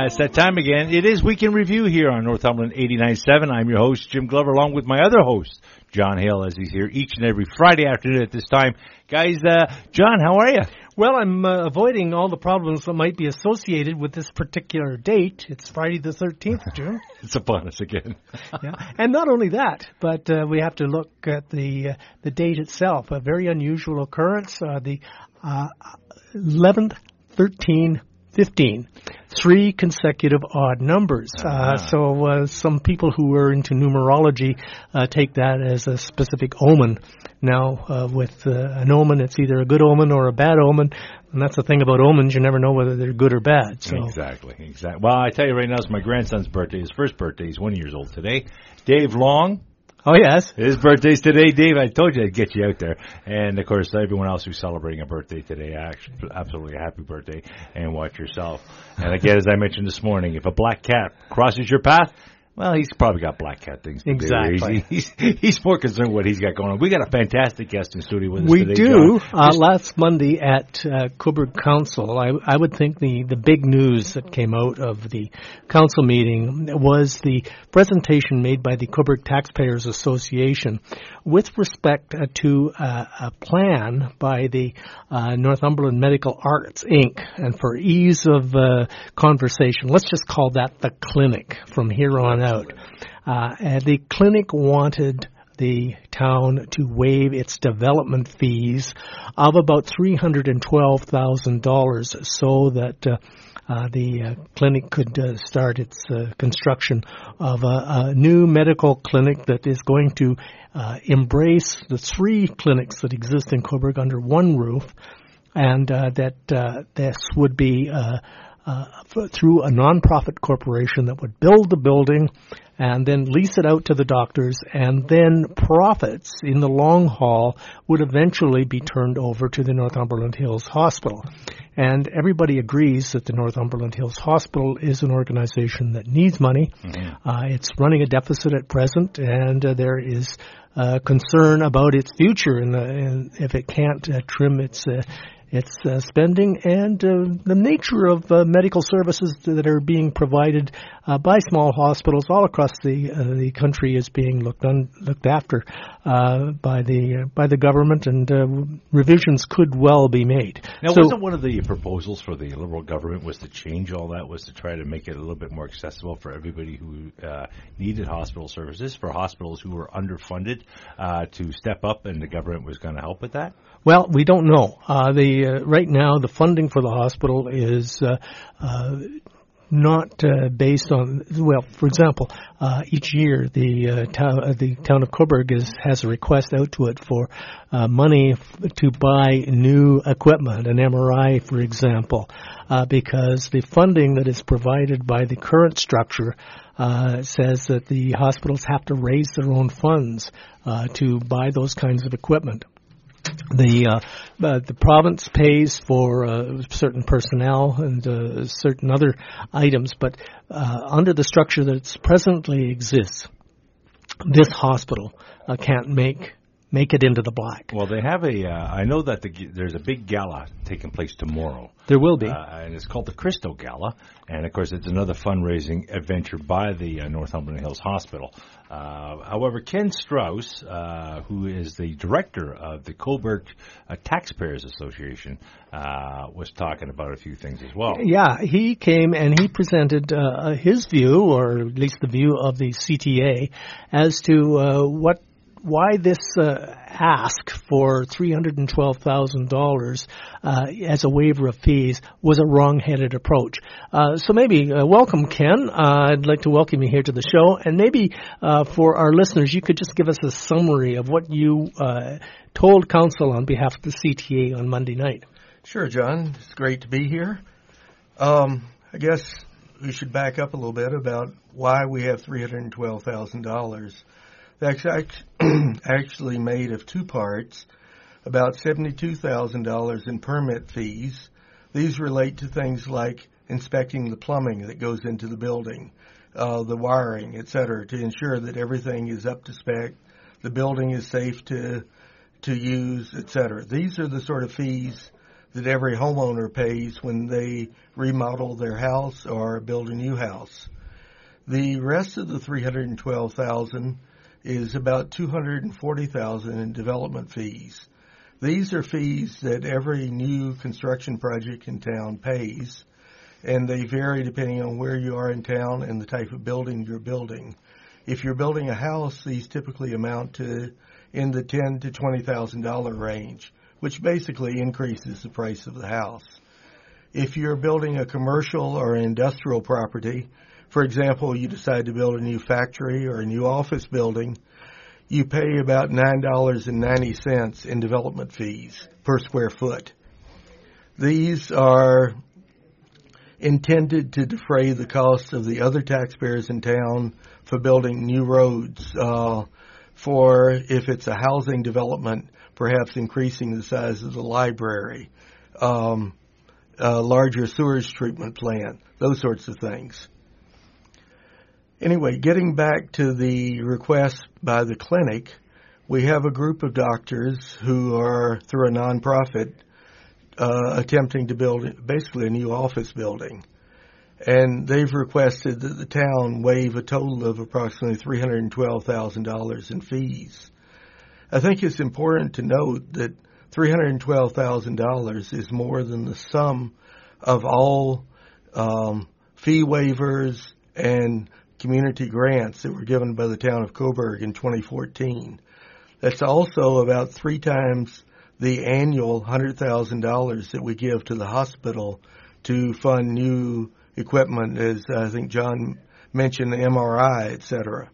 It's that time again. It is Weekend Review here on Northumberland 89.7. I'm your host, Jim Glover, along with my other host, John Hale, as he's here each and every Friday afternoon at this time. Guys, John, how are you? Well, I'm avoiding all the problems that might be associated with this particular date. It's Friday the 13th, Jim. It's upon us again. Yeah. And not only that, but we have to look at the date itself. A very unusual occurrence, the 11th, 13, 15. 3 consecutive odd numbers. So some people who are into numerology take that as a specific omen. Now, with an omen, it's either a good omen or a bad omen. And that's the thing about omens. You never know whether they're good or bad. So. Exactly. Well, I tell you right now, it's my grandson's birthday. His first birthday. He's 1 year old today. Dave Long. Oh, yes. His birthday's today, Dave. I told you I'd get you out there. And, of course, everyone else who's celebrating a birthday today, absolutely a happy birthday. And watch yourself. And, again, as I mentioned this morning, if a black cat crosses your path, well, he's probably got black cat things to exactly. do. He's more concerned with what he's got going on. We got a fantastic guest in studio with us we today, do. John. Last Monday at Cobourg Council, I would think the big news that came out of the council meeting was the presentation made by the Cobourg Taxpayers Association with respect to a plan by the Northumberland Medical Arts, Inc. And for ease of conversation, let's just call that the clinic from here on out. The clinic wanted the town to waive its development fees of about $312,000 so that the clinic could start its construction of a new medical clinic that is going to embrace the 3 clinics that exist in Cobourg under one roof, and that this would be through a non-profit corporation that would build the building and then lease it out to the doctors, and then profits in the long haul would eventually be turned over to the Northumberland Hills Hospital. And everybody agrees that the Northumberland Hills Hospital is an organization that needs money. Mm-hmm. It's running a deficit at present, and there is concern about its future and if it can't trim its spending, and the nature of medical services that are being provided by small hospitals all across the country is being looked after by the government, and revisions could well be made. Now, wasn't one of the proposals for the Liberal government was to change all that, was to try to make it a little bit more accessible for everybody who needed hospital services, for hospitals who were underfunded to step up, and the government was going to help with that? Well, we don't know. Right now, the funding for the hospital is not based on, well, for example, each year the town of Cobourg has a request out to it for money to buy new equipment, an MRI, for example, because the funding that is provided by the current structure says that the hospitals have to raise their own funds to buy those kinds of equipment. The province pays for certain personnel and certain other items, but under the structure that presently exists, this hospital can't make it into the black. Well, they have I know that there's a big gala taking place tomorrow. There will be. And it's called the Christo Gala. And, of course, it's another fundraising adventure by the Northumberland Hills Hospital. However, Ken Strauss, who is the director of the Cobourg Taxpayers Association, was talking about a few things as well. Yeah, he came and he presented his view, or at least the view of the CTA, as to why this ask for $312,000 as a waiver of fees was a wrong-headed approach. So maybe welcome, Ken. I'd like to welcome you here to the show. And maybe for our listeners, you could just give us a summary of what you told Council on behalf of the CTA on Monday night. Sure, John. It's great to be here. I guess we should back up a little bit about why we have $312,000. That's actually made of 2 parts, about $72,000 in permit fees. These relate to things like inspecting the plumbing that goes into the building, the wiring, etc., to ensure that everything is up to spec, the building is safe to use, etc. These are the sort of fees that every homeowner pays when they remodel their house or build a new house. The rest of the $312,000 is about $240,000 in development fees. These are fees that every new construction project in town pays, and they vary depending on where you are in town and the type of building you're building. If you're building a house, these typically amount to in the $10,000 to $20,000 range, which basically increases the price of the house. If you're building a commercial or an industrial property, for example, you decide to build a new factory or a new office building, you pay about $9.90 in development fees per square foot. These are intended to defray the cost of the other taxpayers in town for building new roads, for if it's a housing development, perhaps increasing the size of the library, a larger sewage treatment plant, those sorts of things. Anyway, getting back to the request by the clinic, we have a group of doctors who are, through a nonprofit, attempting to build basically a new office building. And they've requested that the town waive a total of approximately $312,000 in fees. I think it's important to note that $312,000 is more than the sum of all fee waivers and community grants that were given by the town of Coburg in 2014. That's also about 3 times the annual $100,000 that we give to the hospital to fund new equipment, as I think John mentioned, the MRI, etc.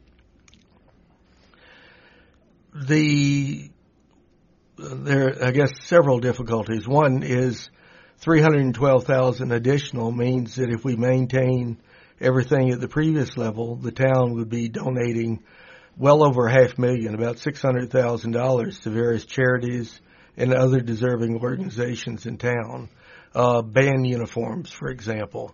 There are, I guess, several difficulties. One is $312,000 additional means that if we maintain everything at the previous level, the town would be donating well over $500,000, about $600,000 to various charities and other deserving organizations in town. Band uniforms, for example.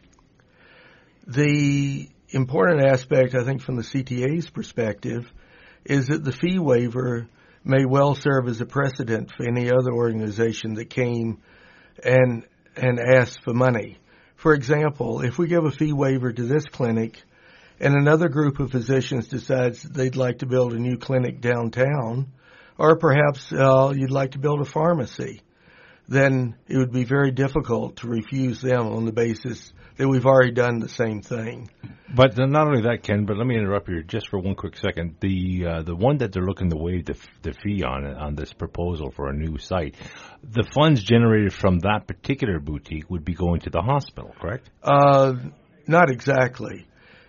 The important aspect, I think, from the CTA's perspective, is that the fee waiver may well serve as a precedent for any other organization that came and asked for money. For example, if we give a fee waiver to this clinic and another group of physicians decides that they'd like to build a new clinic downtown, or perhaps you'd like to build a pharmacy, then it would be very difficult to refuse them on the basis that we've already done the same thing. But not only that, Ken, but let me interrupt you just for one quick second. The one that they're looking to waive the fee on this proposal for a new site, the funds generated from that particular boutique would be going to the hospital, correct? Not exactly.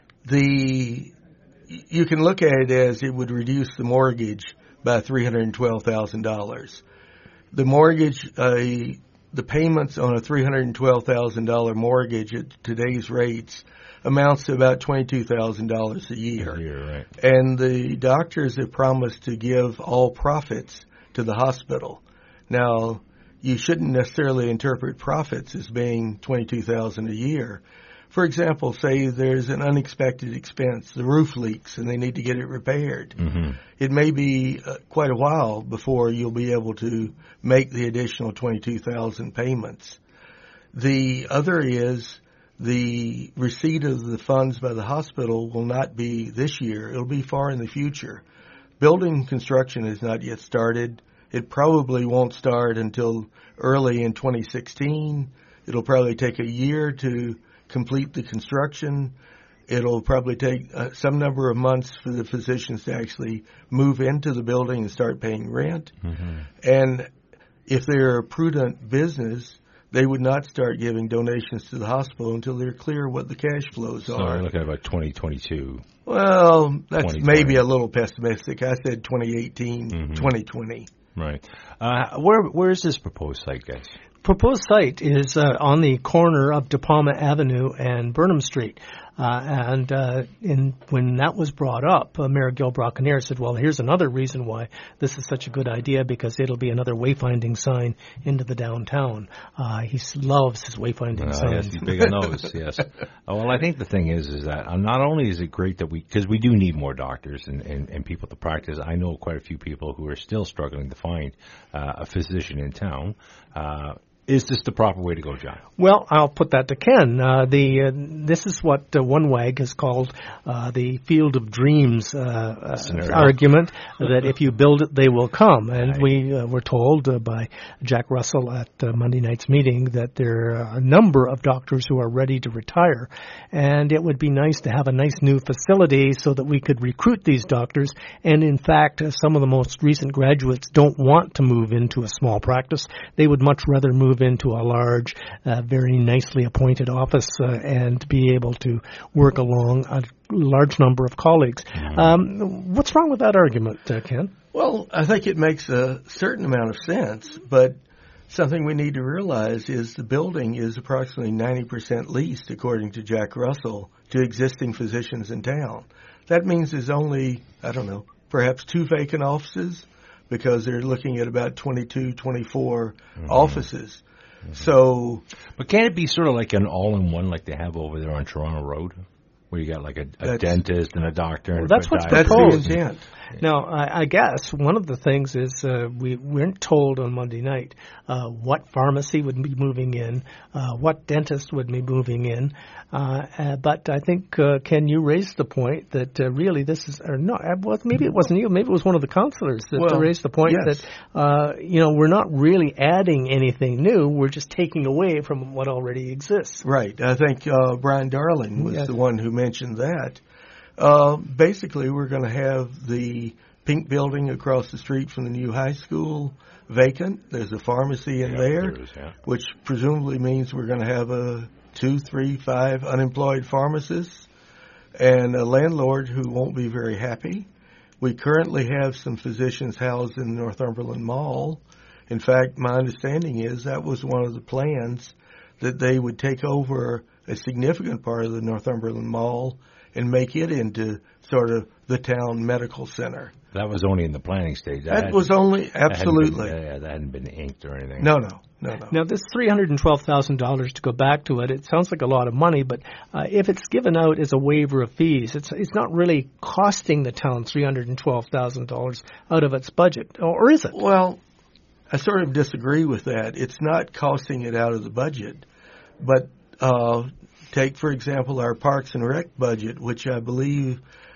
You can look at it as it would reduce the mortgage by $312,000. The mortgage, the payments on a $312,000 mortgage at today's rates amounts to about $22,000 a year. Right. And the doctors have promised to give all profits to the hospital. Now, you shouldn't necessarily interpret profits as being $22,000 a year. For example, say there's an unexpected expense, the roof leaks and they need to get it repaired. Mm-hmm. It may be quite a while before you'll be able to make the additional $22,000 payments. The other is the receipt of the funds by the hospital will not be this year. It'll be far in the future. Building construction has not yet started. It probably won't start until early in 2016. It'll probably take a year to complete the construction. It'll probably take some number of months for the physicians to actually move into the building and start paying rent. Mm-hmm. And if they're a prudent business, they would not start giving donations to the hospital until they're clear what the cash flows are. So we're looking at about 2022. Well, that's maybe a little pessimistic. I said 2018, 2020. Right. Where is this proposed site, guys? Proposed site is on the corner of De Palma Avenue and Burnham Street. When that was brought up, Mayor Gil Brockeneer said, well, here's another reason why this is such a good idea, because it'll be another wayfinding sign into the downtown. He loves his wayfinding signs. Yes, he's big on those, yes. Well, I think the thing is that not only is it great that because we do need more doctors and people to practice. I know quite a few people who are still struggling to find a physician in town. Is this the proper way to go, John? Well, I'll put that to Ken. This is what one wag has called the field of dreams argument, that if you build it, they will come. And we were told by Jack Russell at Monday night's meeting that there are a number of doctors who are ready to retire. And it would be nice to have a nice new facility so that we could recruit these doctors. And in fact, some of the most recent graduates don't want to move into a small practice. They would much rather move into a large, very nicely appointed office and be able to work along a large number of colleagues. What's wrong with that argument, Ken? Well, I think it makes a certain amount of sense, but something we need to realize is the building is approximately 90% leased, according to Jack Russell, to existing physicians in town. That means there's only, perhaps 2 vacant offices, because they're looking at about 22, 24 offices. So, but can't it be sort of like an all-in-one like they have over there on Toronto Road, where you got like a dentist and a doctor? Well, that's what's proposed. That's the intent. Now, I guess one of the things is we weren't told on Monday night what pharmacy would be moving in, what dentist would be moving in. But I think, Ken, you raised the point that really this is, or no, maybe it wasn't you, maybe it was one of the counselors that raised the point that, we're not really adding anything new, we're just taking away from what already exists. Right. I think Brian Darling was the one who mentioned that. Basically, we're going to have the pink building across the street from the new high school vacant. There's a pharmacy in there, which presumably means we're going to have 2, 3, 5 unemployed pharmacists and a landlord who won't be very happy. We currently have some physicians housed in the Northumberland Mall. In fact, my understanding is that was one of the plans, that they would take over a significant part of the Northumberland Mall and make it into sort of the town medical center. That was only in the planning stage. That was only, absolutely. That hadn't been inked or anything. No. Now, this $312,000, to go back to it sounds like a lot of money, but if it's given out as a waiver of fees, it's not really costing the town $312,000 out of its budget, or is it? Well, I sort of disagree with that. It's not costing it out of the budget, but take, for example, our Parks and Rec budget, which I believe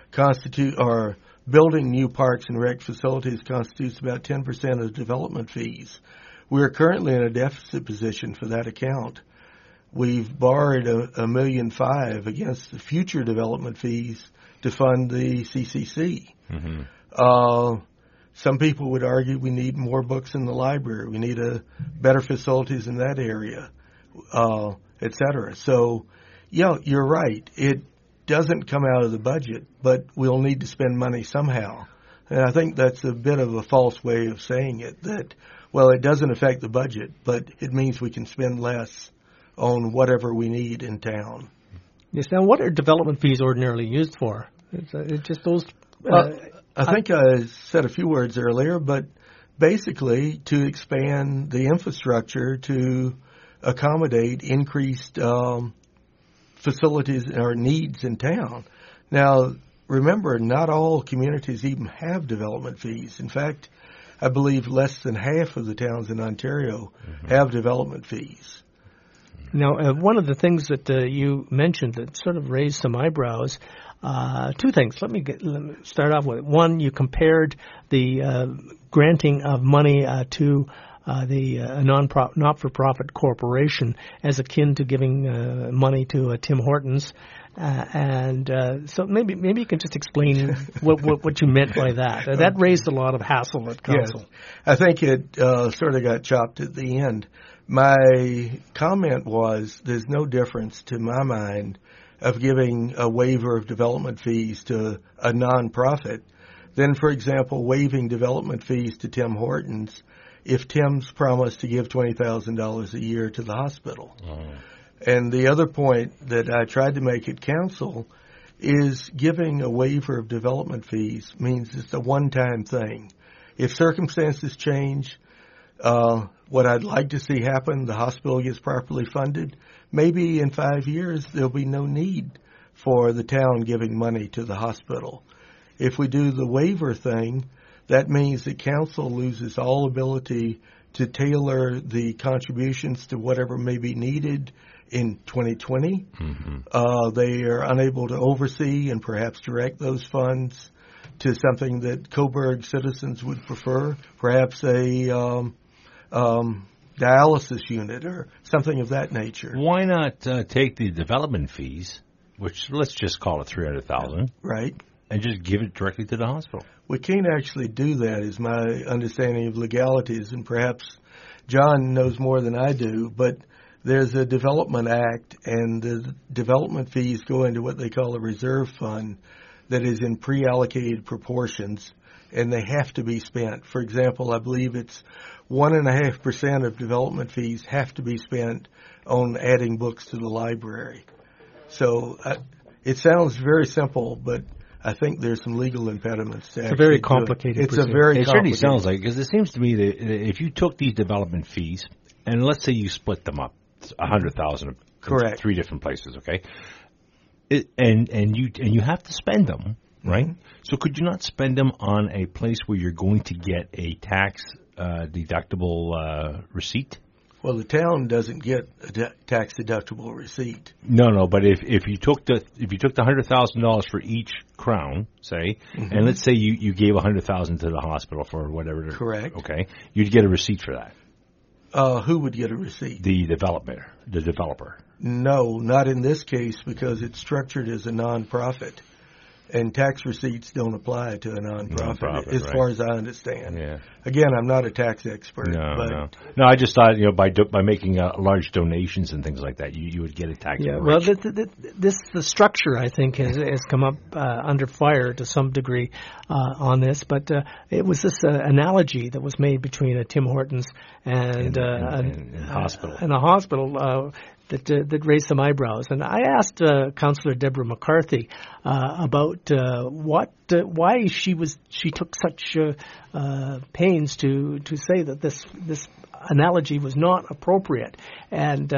building new parks and rec facilities constitutes about 10% of development fees. We're currently in a deficit position for that account. We've borrowed $1.5 million against the future development fees to fund the CCC. Some people would argue we need more books in the library. We need better facilities in that area, et cetera. So, you're right. It doesn't come out of the budget, but we'll need to spend money somehow. And I think that's a bit of a false way of saying it, that, it doesn't affect the budget, but it means we can spend less on whatever we need in town. Yes. Now, what are development fees ordinarily used for? It's just those... I think I said a few words earlier, but basically to expand the infrastructure to accommodate increased facilities or needs in town. Now, remember, not all communities even have development fees. In fact, I believe less than half of the towns in Ontario have development fees. Now, one of the things that you mentioned that sort of raised some eyebrows, 2 things. Let me start off with it. One, you compared the granting of money to the not-for-profit corporation as akin to giving money to Tim Hortons. So maybe you can just explain what you meant by that. That raised a lot of hassle at council. Yes. I think it sort of got chopped at the end. My comment was there's no difference to my mind of giving a waiver of development fees to a nonprofit than, for example, waiving development fees to Tim Hortons if Tim's promised to give $20,000 a year to the hospital. And the other point that I tried to make at council is giving a waiver of development fees means it's a one-time thing. If circumstances change, what I'd like to see happen, the hospital gets properly funded, maybe in 5 years there'll be no need for the town giving money to the hospital. If we do the waiver thing, that means that council loses all ability to tailor the contributions to whatever may be needed in 2020. They are unable to oversee and perhaps direct those funds to something that Coburg citizens would prefer, perhaps a dialysis unit or something of that nature. Why not take the development fees, which let's just call it $300,000, right, and just give it directly to the hospital? We can't actually do that, is my understanding of legalities, and perhaps John knows more than I do, but there's a development act, and the development fees go into what they call a reserve fund that is in pre-allocated proportions, and they have to be spent. For example, I believe it's 1.5% of development fees have to be spent on adding books to the library. So it sounds very simple, but I think there's some legal impediments to It's a very complicated It's a very It complicated. certainly sounds like, because it seems to me that if you took these development fees, and let's say you split them up, $100,000 Correct. 3 different places, okay? And you have to spend them, right? Mm-hmm. So could you not spend them on a place where you're going to get a tax deductible receipt? Well, the town doesn't get a tax deductible receipt. No, but if you took the $100,000 for each crown, say, and let's say you gave $100,000 to the hospital for whatever. Correct. Okay, you'd get a receipt for that. Who would get a receipt? The developer. No, not in this case, because it's structured as a nonprofit, and tax receipts don't apply to a nonprofit, as far as I understand. Yeah. Again, I'm not a tax expert. No. I just thought by making large donations and things like that, you would get a tax. Yeah. Well, the structure, I think, has come up under fire to some degree on this, but it was this analogy that was made between a Tim Hortons and a hospital. That raised some eyebrows, and I asked Councillor Deborah McCarthy about why she took such pains to say that this analogy was not appropriate, and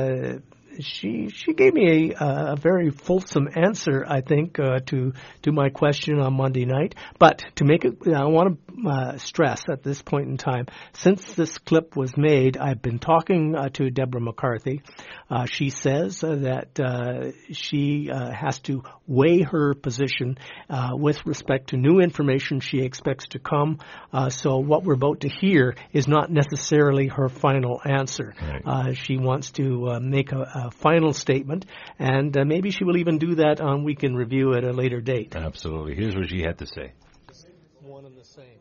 she gave me a very fulsome answer, I think, to my question on Monday night. But to make it, I want to stress at this point in time, since this clip was made, I've been talking to Deborah McCarthy. She says that she has to weigh her position with respect to new information she expects to come. So what we're about to hear is not necessarily her final answer. Right. She wants to make a final statement, and maybe she will even do that on Weekend Review at a later date. Absolutely. Here's what she had to say. One and the same.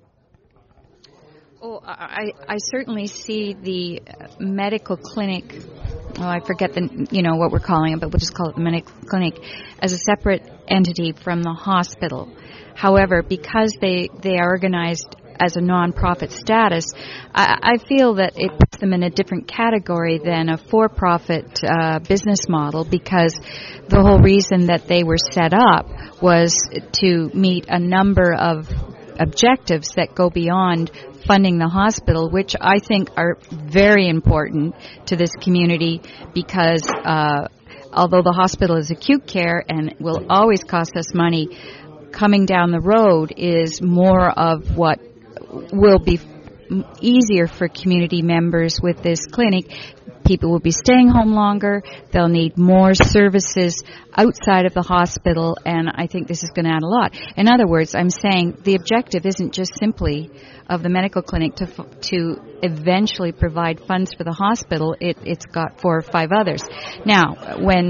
Oh, I certainly see the medical clinic, I forget what we're calling it, but we'll just call it the medical clinic, as a separate entity from the hospital. However, because they are organized as a non-profit status, I feel that it puts them in a different category than a for-profit business model, because the whole reason that they were set up was to meet a number of objectives that go beyond funding the hospital, which I think are very important to this community, because although the hospital is acute care and will always cost us money, coming down the road is more of what will be easier for community members with this clinic. People will be staying home longer. They'll need more services outside of the hospital, and I think this is going to add a lot. In other words, I'm saying the objective isn't just simply of the medical clinic to eventually provide funds for the hospital. It's got 4 or 5 others. Now, when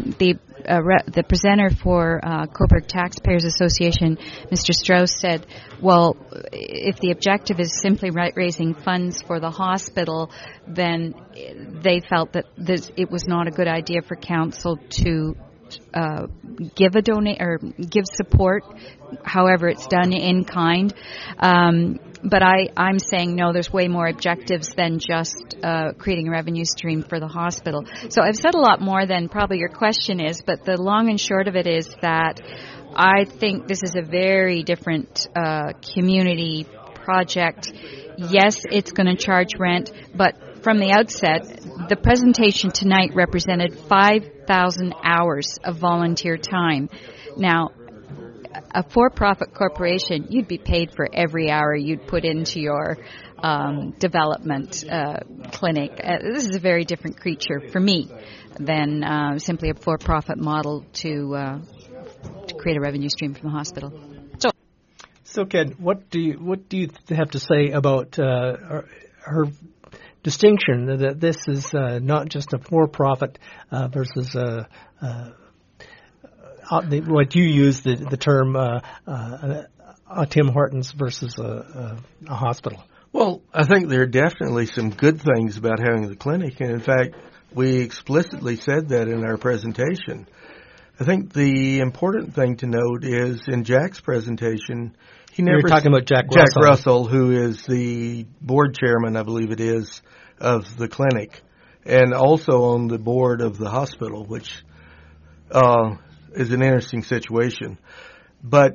the presenter for Coburg Taxpayers Association, Mr. Strauss, said, well, if the objective is simply raising funds for the hospital, then they felt that it was not a good idea for council to give give support, however it's done in kind. But I'm saying no, there's way more objectives than just creating a revenue stream for the hospital. So I've said a lot more than probably your question is, but the long and short of it is that I think this is a very different community project. Yes, it's going to charge rent, but from the outset, the presentation tonight represented 5,000 hours of volunteer time. Now, a for-profit corporation, you'd be paid for every hour you'd put into your development clinic. This is a very different creature for me than simply a for-profit model to create a revenue stream from the hospital. So, Ken, what do you have to say about her distinction that this is not just a for-profit versus what you use the term Tim Hortons versus a hospital? Well, I think there are definitely some good things about having the clinic, and in fact, we explicitly said that in our presentation. I think the important thing to note is in Jack's presentation, he never... You're talking about Jack Russell, who is the board chairman, I believe it is, of the clinic, and also on the board of the hospital, which is an interesting situation. But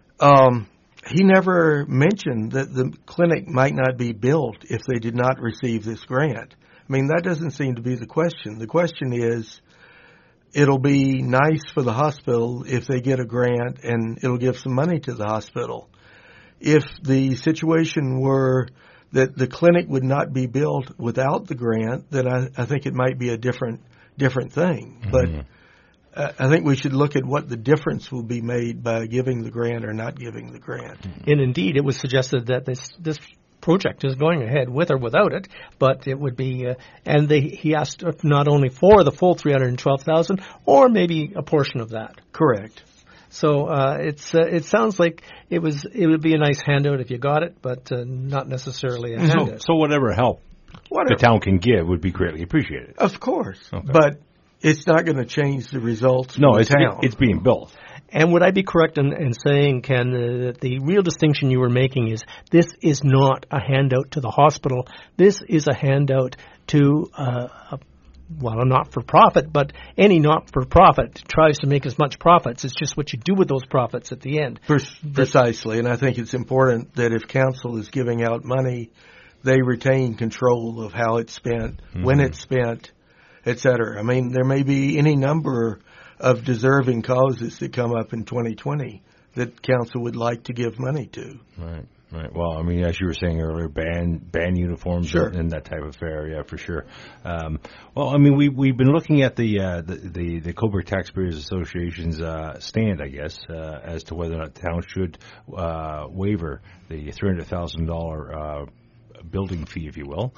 he never mentioned that the clinic might not be built if they did not receive this grant. I mean, that doesn't seem to be the question. The question is, it'll be nice for the hospital if they get a grant and it'll give some money to the hospital. If the situation were that the clinic would not be built without the grant, then I think it might be a different thing. Mm-hmm. But I think we should look at what the difference will be made by giving the grant or not giving the grant. And indeed, it was suggested that this project is going ahead with or without it, but it would be, he asked not only for the full $312,000 or maybe a portion of that. Correct. So it sounds like it would be a nice handout if you got it, but not necessarily a handout. So whatever help the town can give would be greatly appreciated. Of course, okay. But it's not going to change the results. No, for the town. It's being built. And would I be correct in saying, Ken, that the real distinction you were making is this is not a handout to the hospital. This is a handout to a not-for-profit, but any not-for-profit tries to make as much profits. It's just what you do with those profits at the end. Precisely, and I think it's important that if council is giving out money, they retain control of how it's spent, when it's spent, et cetera. I mean, there may be any number of deserving causes that come up in 2020 that council would like to give money to. Right. Well, I mean, as you were saying earlier, ban uniforms, sure, and that type of affair, yeah, for sure. Well, I mean, we've been looking at the Cobourg Taxpayers Association's stand, I guess, as to whether or not the town should waiver the $300,000 building fee, if you will.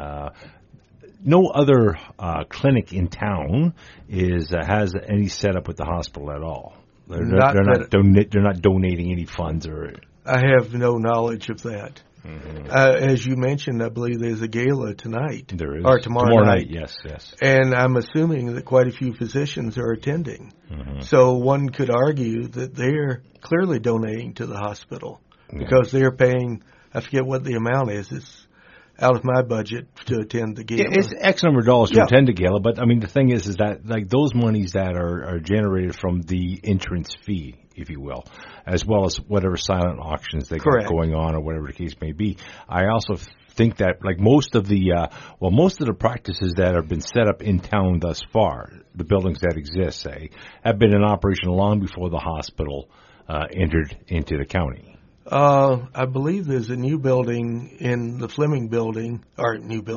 No other clinic in town has any setup with the hospital at all. They're not donating any funds or. I have no knowledge of that. Mm-hmm. As you mentioned, I believe there's a gala tonight. There is. Or tomorrow night. Yes. And I'm assuming that quite a few physicians are attending. Mm-hmm. So one could argue that they're clearly donating to the hospital because they're paying, I forget what the amount is. It's out of my budget to attend the gala. It's X number of dollars to attend the gala, but I mean the thing is that like those monies that are generated from the entrance fee, if you will, as well as whatever silent auctions they got going on or whatever the case may be. I also think that like most of the practices that have been set up in town thus far, the buildings that exist, say, have been in operation long before the hospital entered into the county. I believe there's a new building in the Fleming building, or a new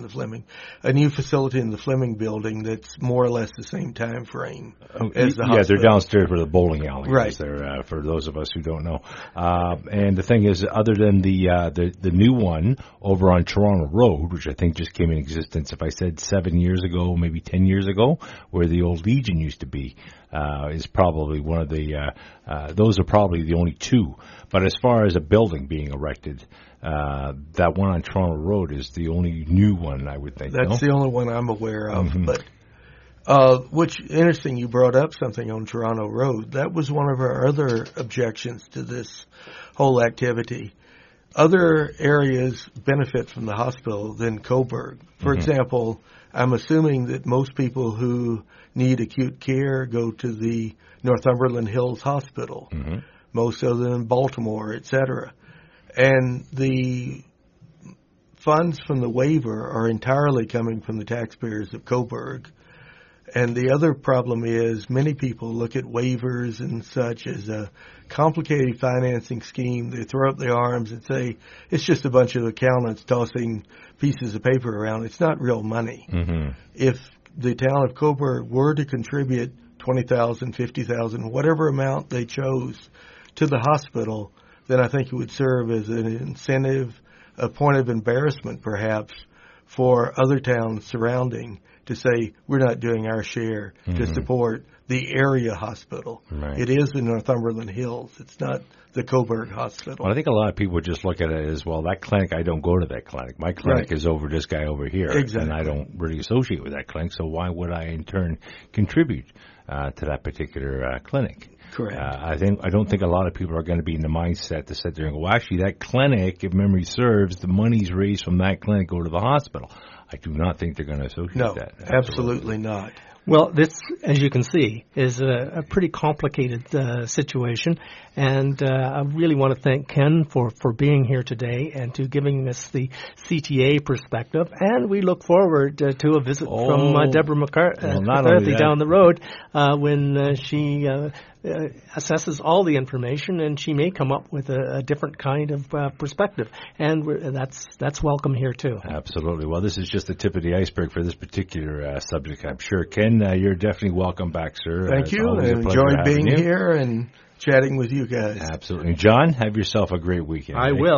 facility in the Fleming building that's more or less the same time frame as the hospital. Yeah, they're downstairs for the bowling alley. Right. There, for those of us who don't know. And the thing is, other than the new one over on Toronto Road, which I think just came in existence, if I said 7 years ago, maybe 10 years ago, where the old Legion used to be, is probably one of the, those are probably the only two. But as far as a building being erected, that one on Toronto Road is the only new one, I would think. That's the only one I'm aware of. Mm-hmm. But which interesting, you brought up something on Toronto Road. That was one of our other objections to this whole activity. Other areas benefit from the hospital than Cobourg. For example, I'm assuming that most people who need acute care go to the Northumberland Hills Hospital. Mm-hmm. Most of them in Baltimore, et cetera. And the funds from the waiver are entirely coming from the taxpayers of Cobourg. And the other problem is many people look at waivers and such as a complicated financing scheme. They throw up their arms and say, it's just a bunch of accountants tossing pieces of paper around. It's not real money. Mm-hmm. If the town of Coburg were to contribute $20,000, $50,000, whatever amount they chose to the hospital, then I think it would serve as an incentive, a point of embarrassment perhaps, for other towns surrounding to say, we're not doing our share to support the area hospital. Right. It is the Northumberland Hills. It's not the Coburg Hospital. Well, I think a lot of people just look at it as, well, that clinic, I don't go to that clinic. My clinic is over this guy over here. Exactly. And I don't really associate with that clinic, so why would I in turn contribute to that particular clinic? Correct. I don't think a lot of people are going to be in the mindset to sit there and go, well, actually, that clinic, if memory serves, the monies raised from that clinic go to the hospital. I do not think they're going to associate that. Absolutely not. Well, this, as you can see, is a pretty complicated situation, and I really want to thank Ken for being here today and to giving us the CTA perspective, and we look forward to a visit from Deborah McCarthy down the road when she assesses all the information, and she may come up with a different kind of perspective, and that's welcome here too. Absolutely. Well, this is just the tip of the iceberg for this particular subject, I'm sure. Ken, you're definitely welcome back, sir. Thank you. I enjoyed being here and chatting with you guys. Absolutely. John, have yourself a great weekend. I will.